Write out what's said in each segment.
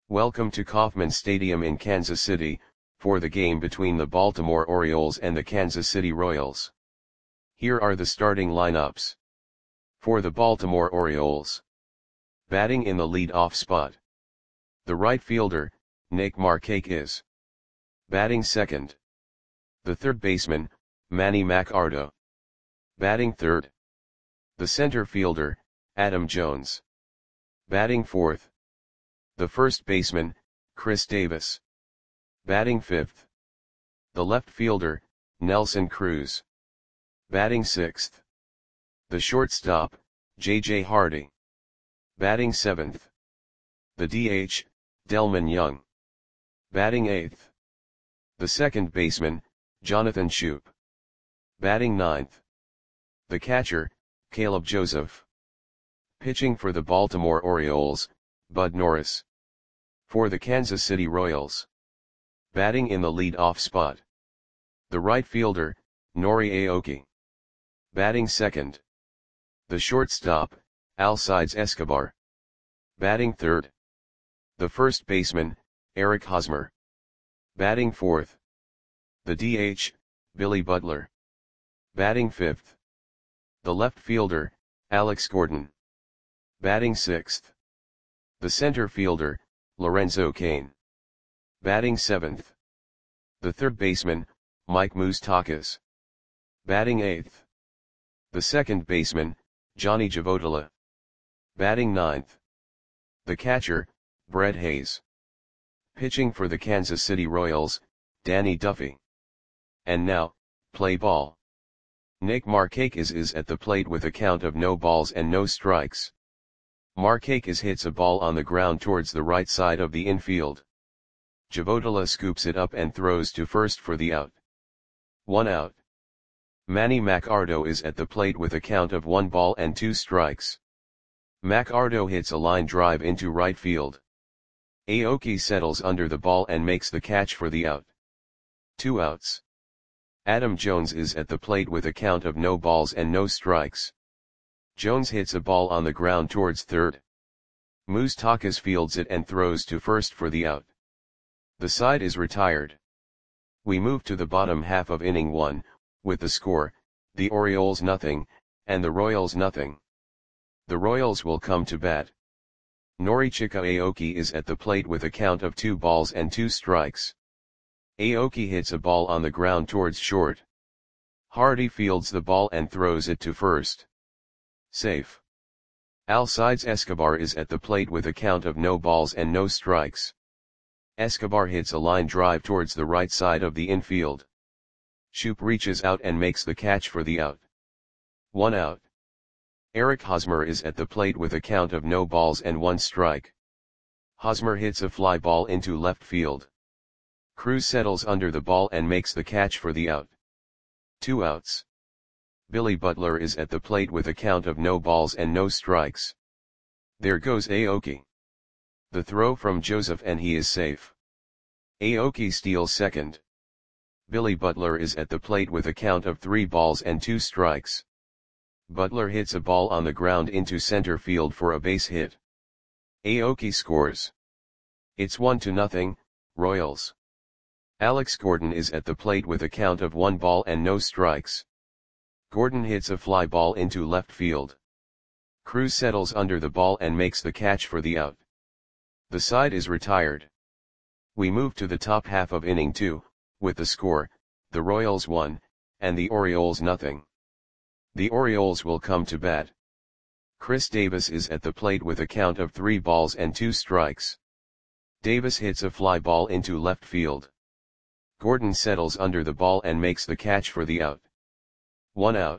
Welcome to Kauffman Stadium in Kansas City, for the game between the Baltimore Orioles and the Kansas City Royals. Here are the starting lineups. For the Baltimore Orioles. Batting in the lead-off spot. The right fielder, Nick Markakis. Batting second. The third baseman, Manny Machado. Batting third. The center fielder, Adam Jones. Batting fourth. The first baseman, Chris Davis. Batting fifth. The left fielder, Nelson Cruz. Batting sixth. The shortstop, J.J. Hardy. Batting seventh. The DH, Delmon Young. Batting eighth. The second baseman, Jonathan Schoop. Batting ninth. The catcher, Caleb Joseph. Pitching for the Baltimore Orioles, Bud Norris. For the Kansas City Royals. Batting in the lead-off spot. The right fielder, Nori Aoki. Batting second. The shortstop, Alcides Escobar. Batting third. The first baseman, Eric Hosmer. Batting fourth. The DH, Billy Butler. Batting fifth. The left fielder, Alex Gordon. Batting sixth. The center fielder, Lorenzo Cain. Batting seventh. The third baseman, Mike Moustakas. Batting eighth. The second baseman, Johnny Javotila. Batting ninth. The catcher, Brett Hayes. Pitching for the Kansas City Royals, Danny Duffy. And now, play ball. Nick Markakis is at the plate with a count of no balls and no strikes. Markakis hits a ball on the ground towards the right side of the infield. Javotila scoops it up and throws to first for the out. 1 out. Manny Machado is at the plate with a count of 1 ball and 2 strikes. Machado hits a line drive into right field. Aoki settles under the ball and makes the catch for the out. 2 outs. Adam Jones is at the plate with a count of no balls and no strikes. Jones hits a ball on the ground towards third. Moustakas fields it and throws to first for the out. The side is retired. We move to the bottom half of inning 1, with the score, the Orioles nothing, and the Royals nothing. The Royals will come to bat. Norichika Aoki is at the plate with a count of 2 balls and 2 strikes. Aoki hits a ball on the ground towards short. Hardy fields the ball and throws it to first. Safe. Alcides Escobar is at the plate with a count of no balls and no strikes. Escobar hits a line drive towards the right side of the infield. Schoop reaches out and makes the catch for the out. 1 out. Eric Hosmer is at the plate with a count of no balls and 1 strike. Hosmer hits a fly ball into left field. Cruz settles under the ball and makes the catch for the out. 2 outs. Billy Butler is at the plate with a count of no balls and no strikes. There goes Aoki. The throw from Joseph and he is safe. Aoki steals second. Billy Butler is at the plate with a count of 3 balls and 2 strikes. Butler hits a ball on the ground into center field for a base hit. Aoki scores. It's 1-0, Royals. Alex Gordon is at the plate with a count of 1 ball and no strikes. Gordon hits a fly ball into left field. Cruz settles under the ball and makes the catch for the out. The side is retired. We move to the top half of inning 2, with the score, the Royals 1, and the Orioles nothing. The Orioles will come to bat. Chris Davis is at the plate with a count of 3 balls and 2 strikes. Davis hits a fly ball into left field. Gordon settles under the ball and makes the catch for the out. 1 out.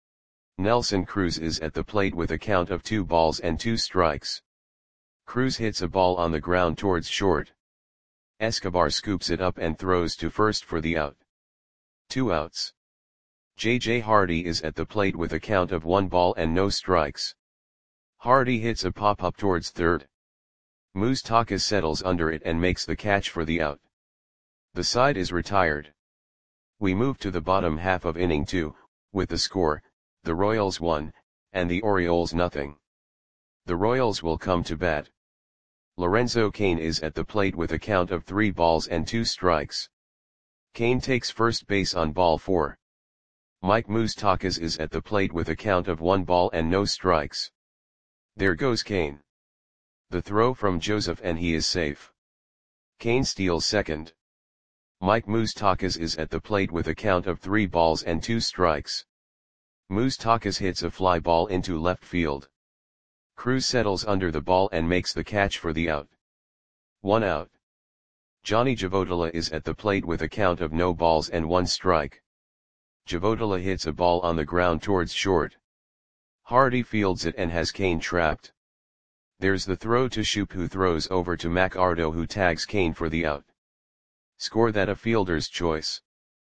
Nelson Cruz is at the plate with a count of 2 balls and 2 strikes. Cruz hits a ball on the ground towards short. Escobar scoops it up and throws to first for the out. 2 outs. J.J. Hardy is at the plate with a count of 1 ball and no strikes. Hardy hits a pop-up towards third. Moustakas settles under it and makes the catch for the out. The side is retired. We move to the bottom half of inning 2, with the score, the Royals 1, and the Orioles nothing. The Royals will come to bat. Lorenzo Cain is at the plate with a count of 3 balls and 2 strikes. Cain takes first base on ball 4. Mike Moustakas is at the plate with a count of 1 ball and no strikes. There goes Cain. The throw from Joseph and he is safe. Cain steals second. Mike Moustakas is at the plate with a count of 3 balls and 2 strikes. Moustakas hits a fly ball into left field. Cruz settles under the ball and makes the catch for the out. 1 out. Johnny Javodala is at the plate with a count of no balls and 1 strike. Javodala hits a ball on the ground towards short. Hardy fields it and has Cain trapped. There's the throw to Shoop, who throws over to McArdo, who tags Cain for the out. Score that a fielder's choice.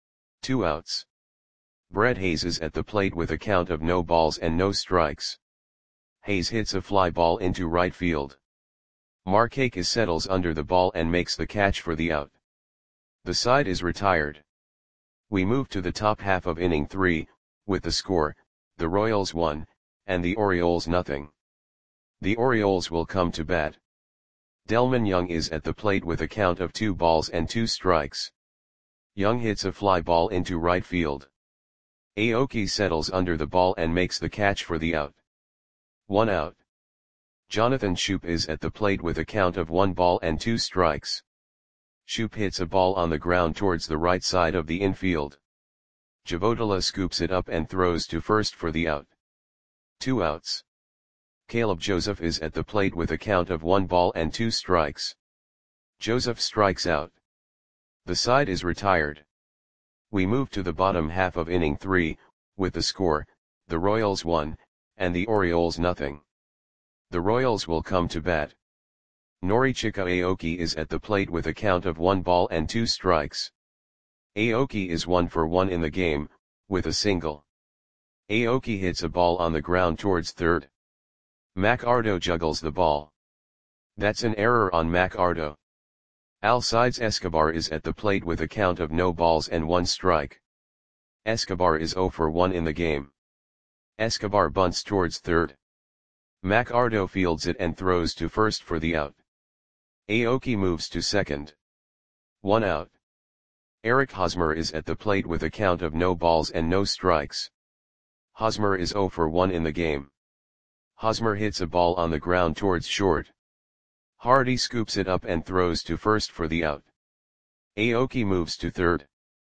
2 outs. Brett Hayes is at the plate with a count of no balls and no strikes. Hayes hits a fly ball into right field. Markakis settles under the ball and makes the catch for the out. The side is retired. We move to the top half of inning 3, with the score, the Royals 1, and the Orioles nothing. The Orioles will come to bat. Delmon Young is at the plate with a count of 2 balls and 2 strikes. Young hits a fly ball into right field. Aoki settles under the ball and makes the catch for the out. 1 out. Jonathan Shoop is at the plate with a count of 1 ball and 2 strikes. Shoop hits a ball on the ground towards the right side of the infield. Javodala scoops it up and throws to first for the out. 2 outs. Caleb Joseph is at the plate with a count of 1 ball and 2 strikes. Joseph strikes out. The side is retired. We move to the bottom half of inning 3, with the score, the Royals 1, and the Orioles nothing. The Royals will come to bat. Norichika Aoki is at the plate with a count of 1 ball and 2 strikes. Aoki is 1 for 1 in the game, with a single. Aoki hits a ball on the ground towards third. McArdo juggles the ball. That's an error on McArdo. Alcides Escobar is at the plate with a count of no balls and 1 strike. Escobar is 0 for 1 in the game. Escobar bunts towards third. McArdo fields it and throws to first for the out. Aoki moves to second. 1 out. Eric Hosmer is at the plate with a count of no balls and no strikes. Hosmer is 0 for 1 in the game. Hosmer hits a ball on the ground towards short. Hardy scoops it up and throws to first for the out. Aoki moves to third.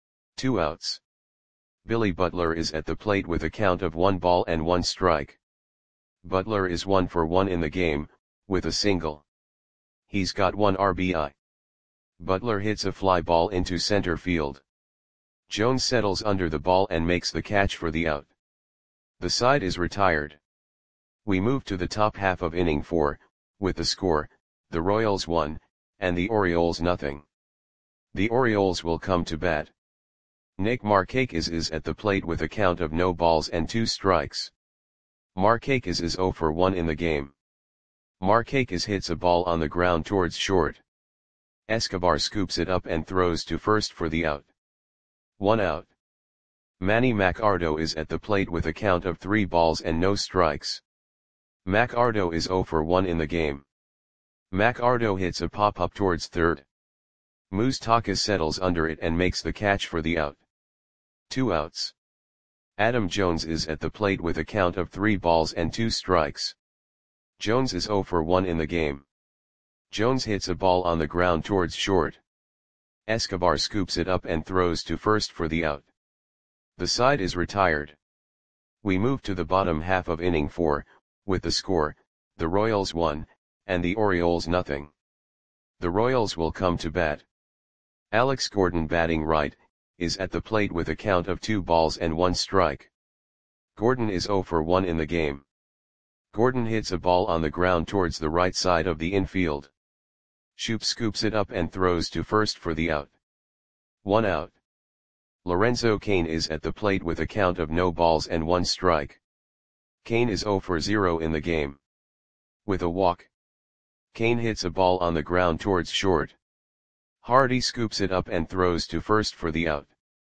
2 outs. Billy Butler is at the plate with a count of 1 ball and 1 strike. Butler is 1 for 1 in the game, with a single. He's got 1 RBI. Butler hits a fly ball into center field. Jones settles under the ball and makes the catch for the out. The side is retired. We move to the top half of inning 4, with the score, the Royals 1, and the Orioles nothing. The Orioles will come to bat. Nick Markakis is at the plate with a count of no balls and 2 strikes. Markakis is 0 for 1 in the game. Markakis hits a ball on the ground towards short. Escobar scoops it up and throws to first for the out. 1 out. Manny McArdo is at the plate with a count of 3 balls and no strikes. McArdo is 0 for 1 in the game. McArdo hits a pop-up towards third. Moustakas settles under it and makes the catch for the out. 2 outs. Adam Jones is at the plate with a count of 3 balls and 2 strikes. Jones is 0 for 1 in the game. Jones hits a ball on the ground towards short. Escobar scoops it up and throws to first for the out. The side is retired. We move to the bottom half of inning 4, with the score, the Royals 1, and the Orioles nothing. The Royals will come to bat. Alex Gordon, batting right, is at the plate with a count of 2 balls and 1 strike. Gordon is 0 for 1 in the game. Gordon hits a ball on the ground towards the right side of the infield. Shoop scoops it up and throws to first for the out. 1 out. Lorenzo Cain is at the plate with a count of no balls and 1 strike. Cain is 0 for 0 in the game. With a walk. Cain hits a ball on the ground towards short. Hardy scoops it up and throws to first for the out.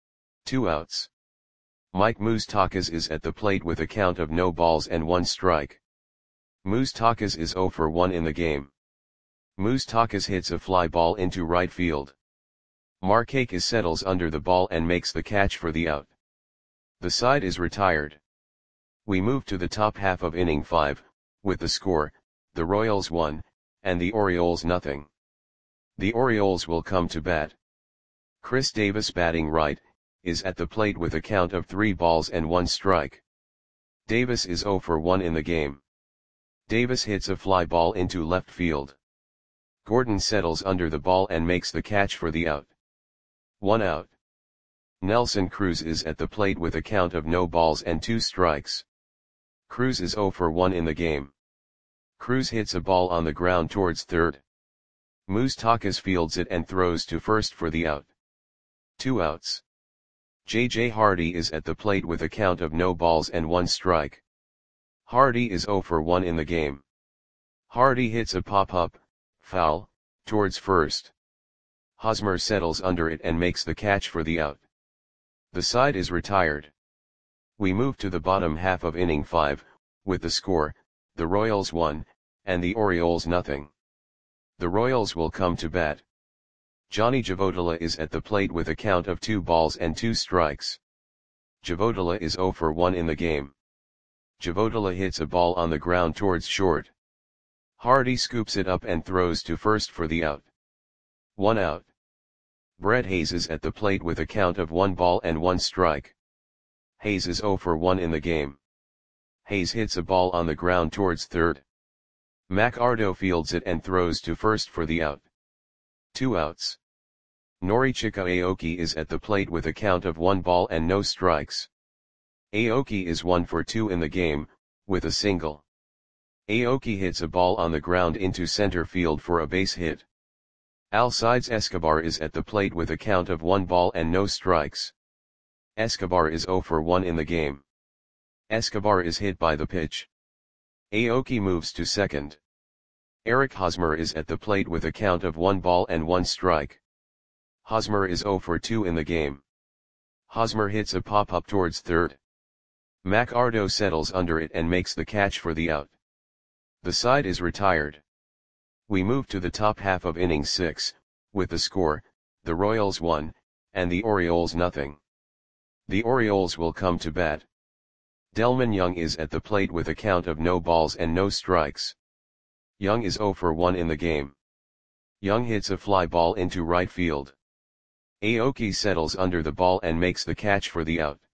2 outs. Mike Moustakas is at the plate with a count of no balls and 1 strike. Moustakas is 0 for 1 in the game. Moustakas hits a fly ball into right field. Markakis settles under the ball and makes the catch for the out. The side is retired. We move to the top half of inning 5, with the score, the Royals 1, and the Orioles nothing. The Orioles will come to bat. Chris Davis, batting right, is at the plate with a count of 3 balls and 1 strike. Davis is 0 for 1 in the game. Davis hits a fly ball into left field. Gordon settles under the ball and makes the catch for the out. 1 out. Nelson Cruz is at the plate with a count of no balls and 2 strikes. Cruz is 0 for 1 in the game. Cruz hits a ball on the ground towards third. Moustakas fields it and throws to first for the out. 2 outs. J.J. Hardy is at the plate with a count of no balls and 1 strike. Hardy is 0 for 1 in the game. Hardy hits a pop-up, foul, towards first. Hosmer settles under it and makes the catch for the out. The side is retired. We move to the bottom half of inning 5, with the score, the Royals 1, and the Orioles nothing. The Royals will come to bat. Johnny Javodala is at the plate with a count of 2 balls and 2 strikes. Javodala is 0 for 1 in the game. Javodala hits a ball on the ground towards short. Hardy scoops it up and throws to first for the out. 1 out. Brett Hayes is at the plate with a count of 1 ball and 1 strike. Hayes is 0 for 1 in the game. Hayes hits a ball on the ground towards third. McArdo fields it and throws to first for the out. 2 outs. Norichika Aoki is at the plate with a count of 1 ball and no strikes. Aoki is 1 for 2 in the game, with a single. Aoki hits a ball on the ground into center field for a base hit. Alcides Escobar is at the plate with a count of 1 ball and no strikes. Escobar is 0 for 1 in the game. Escobar is hit by the pitch. Aoki moves to second. Eric Hosmer is at the plate with a count of 1 ball and 1 strike. Hosmer is 0 for 2 in the game. Hosmer hits a pop-up towards third. McArdo settles under it and makes the catch for the out. The side is retired. We move to the top half of inning 6, with the score, the Royals 1, and the Orioles nothing. The Orioles will come to bat. Delmon Young is at the plate with a count of no balls and no strikes. Young is 0 for 1 in the game. Young hits a fly ball into right field. Aoki settles under the ball and makes the catch for the out.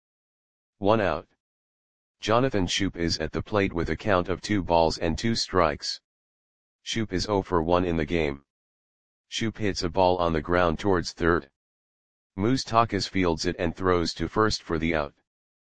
1 out. Jonathan Schoop is at the plate with a count of 2 balls and 2 strikes. Schoop is 0 for 1 in the game. Schoop hits a ball on the ground towards third. Moustakas fields it and throws to first for the out.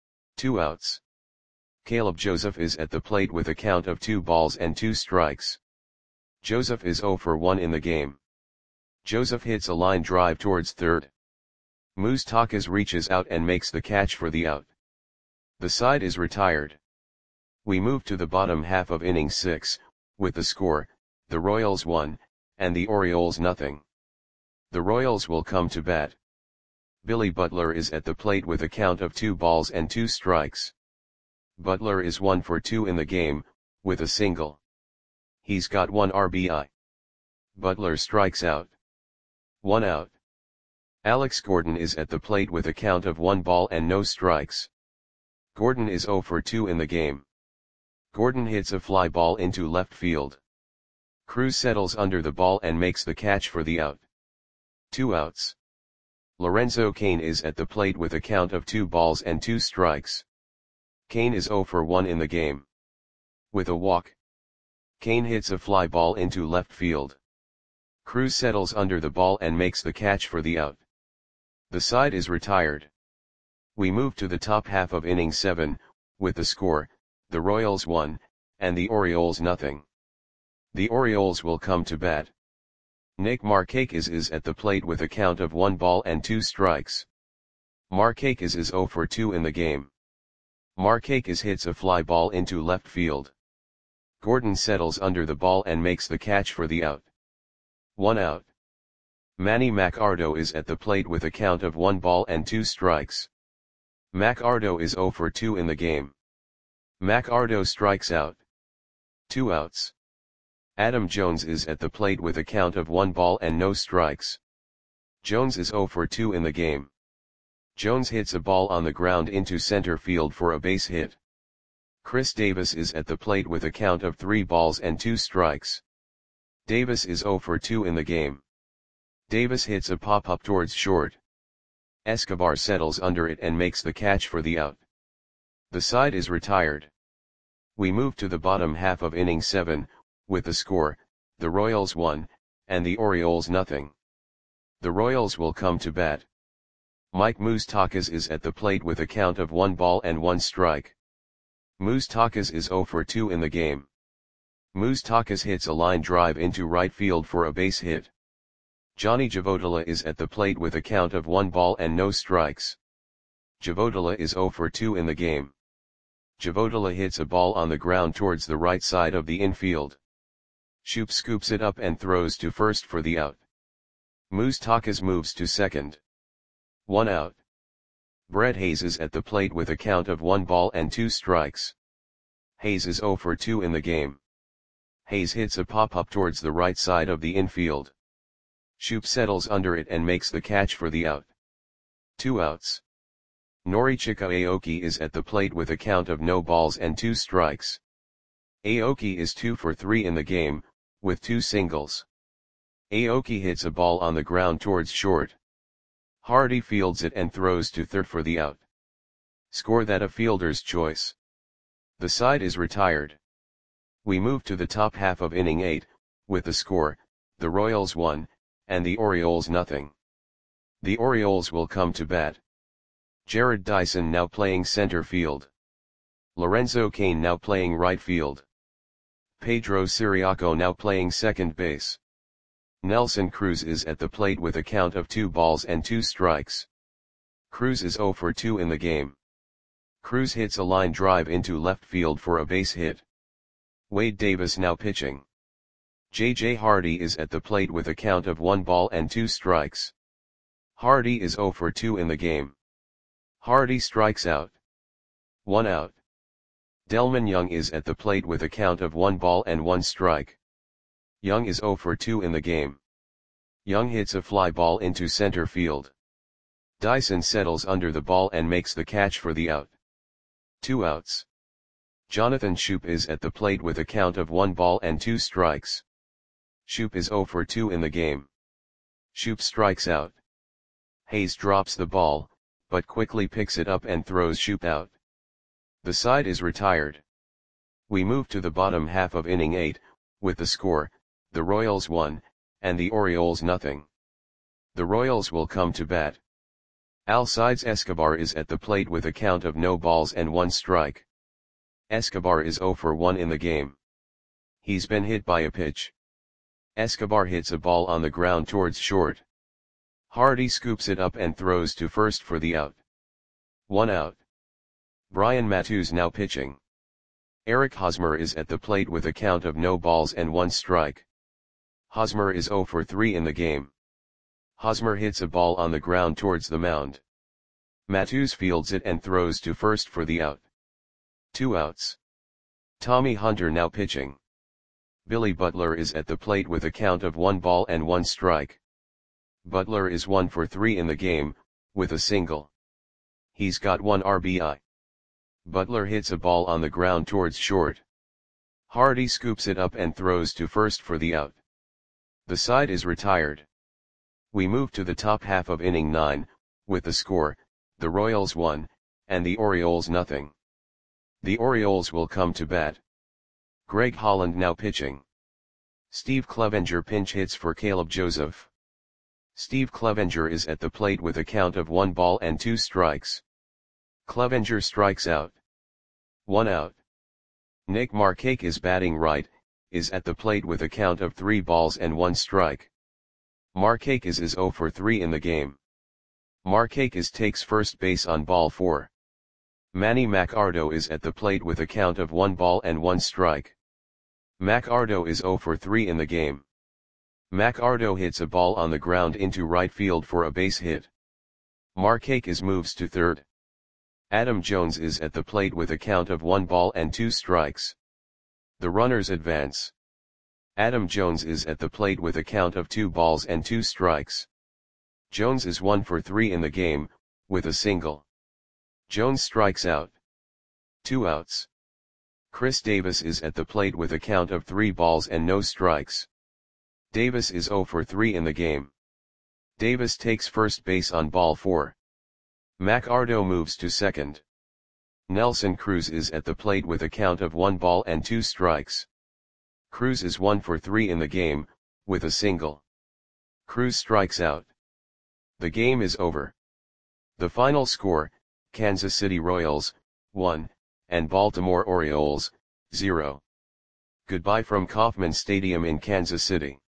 2 outs. Caleb Joseph is at the plate with a count of 2 balls and 2 strikes. Joseph is 0 for 1 in the game. Joseph hits a line drive towards third. Moustakas reaches out and makes the catch for the out. The side is retired. We move to the bottom half of inning 6, with the score, the Royals 1, and the Orioles nothing. The Royals will come to bat. Billy Butler is at the plate with a count of 2 balls and 2 strikes. Butler is 1 for 2 in the game, with a single. He's got 1 RBI. Butler strikes out. 1 out. Alex Gordon is at the plate with a count of 1 ball and no strikes. Gordon is 0 for 2 in the game. Gordon hits a fly ball into left field. Cruz settles under the ball and makes the catch for the out. 2 outs. Lorenzo Cain is at the plate with a count of 2 balls and 2 strikes. Cain is 0 for 1 in the game. With a walk. Cain hits a fly ball into left field. Cruz settles under the ball and makes the catch for the out. The side is retired. We move to the top half of inning 7, with the score, the Royals 1, and the Orioles nothing. The Orioles will come to bat. Nick Markakis is at the plate with a count of 1 ball and 2 strikes. Markakis is 0 for 2 in the game. Markakis hits a fly ball into left field. Gordon settles under the ball and makes the catch for the out. 1 out. Manny McArdo is at the plate with a count of 1 ball and 2 strikes. McArdo is 0 for 2 in the game. McArdo strikes out. 2 outs. Adam Jones is at the plate with a count of 1 ball and no strikes. Jones is 0 for 2 in the game. Jones hits a ball on the ground into center field for a base hit. Chris Davis is at the plate with a count of 3 balls and 2 strikes. Davis is 0 for 2 in the game. Davis hits a pop-up towards short. Escobar settles under it and makes the catch for the out. The side is retired. We move to the bottom half of inning 7, with the score, the Royals 1, and the Orioles nothing. The Royals will come to bat. Mike Moustakas is at the plate with a count of 1 ball and 1 strike. Moustakas is 0 for 2 in the game. Moustakas hits a line drive into right field for a base hit. Johnny Javodala is at the plate with a count of 1 ball and no strikes. Javodala is 0 for 2 in the game. Javodala hits a ball on the ground towards the right side of the infield. Shoop scoops it up and throws to first for the out. Moustakas moves to second. 1 out. Brett Hayes is at the plate with a count of 1 ball and 2 strikes. Hayes is 0 for 2 in the game. Hayes hits a pop-up towards the right side of the infield. Shoop settles under it and makes the catch for the out. 2 outs. Norichika Aoki is at the plate with a count of no balls and 2 strikes. Aoki is 2 for 3 in the game, with 2 singles. Aoki hits a ball on the ground towards short. Hardy fields it and throws to third for the out. Score that a fielder's choice. The side is retired. We move to the top half of inning 8, with the score, the Royals 1, and the Orioles nothing. The Orioles will come to bat. Jared Dyson now playing center field. Lorenzo Cain now playing right field. Pedro Siriaco now playing second base. Nelson Cruz is at the plate with a count of 2 balls and 2 strikes. Cruz is 0 for 2 in the game. Cruz hits a line drive into left field for a base hit. Wade Davis now pitching. J.J. Hardy is at the plate with a count of 1 ball and 2 strikes. Hardy is 0 for 2 in the game. Hardy strikes out. 1 out. Delman Young is at the plate with a count of 1 ball and 1 strike. Young is 0 for 2 in the game. Young hits a fly ball into center field. Dyson settles under the ball and makes the catch for the out. 2 outs. Jonathan Shoop is at the plate with a count of 1 ball and 2 strikes. Shoop is 0 for 2 in the game. Shoop strikes out. Hayes drops the ball, but quickly picks it up and throws Shoop out. The side is retired. We move to the bottom half of inning 8, with the score, the Royals 1, and the Orioles nothing. The Royals will come to bat. Alcides Escobar is at the plate with a count of no balls and 1 strike. Escobar is 0 for 1 in the game. He's been hit by a pitch. Escobar hits a ball on the ground towards short. Hardy scoops it up and throws to first for the out. 1 out. Brian Matusz now pitching. Eric Hosmer is at the plate with a count of no balls and 1 strike. Hosmer is 0 for 3 in the game. Hosmer hits a ball on the ground towards the mound. Matusz fields it and throws to first for the out. 2 outs. Tommy Hunter now pitching. Billy Butler is at the plate with a count of 1 ball and 1 strike. Butler is 1 for 3 in the game, with a single. He's got 1 RBI. Butler hits a ball on the ground towards short. Hardy scoops it up and throws to first for the out. The side is retired. We move to the top half of inning 9, with the score, the Royals 1, and the Orioles nothing. The Orioles will come to bat. Greg Holland now pitching. Steve Clevenger pinch hits for Caleb Joseph. Steve Clevenger is at the plate with a count of 1 ball and 2 strikes. Clevenger strikes out. 1 out. Nick Markakis is batting right, is at the plate with a count of 3 balls and 1 strike. Markakis is 0 for 3 in the game. Markakis takes first base on ball 4. Manny Macardo is at the plate with a count of 1 ball and 1 strike. Macardo is 0 for 3 in the game. Macardo hits a ball on the ground into right field for a base hit. Markakis moves to third. Adam Jones is at the plate with a count of 1 ball and 2 strikes. The runners advance. Adam Jones is at the plate with a count of 2 balls and 2 strikes. Jones is 1 for 3 in the game, with a single. Jones strikes out. 2 outs. Chris Davis is at the plate with a count of 3 balls and no strikes. Davis is 0 for 3 in the game. Davis takes first base on ball 4. McArdo moves to second. Nelson Cruz is at the plate with a count of 1 ball and 2 strikes. Cruz is 1 for 3 in the game, with a single. Cruz strikes out. The game is over. The final score, Kansas City Royals, 1, and Baltimore Orioles, 0. Goodbye from Kauffman Stadium in Kansas City.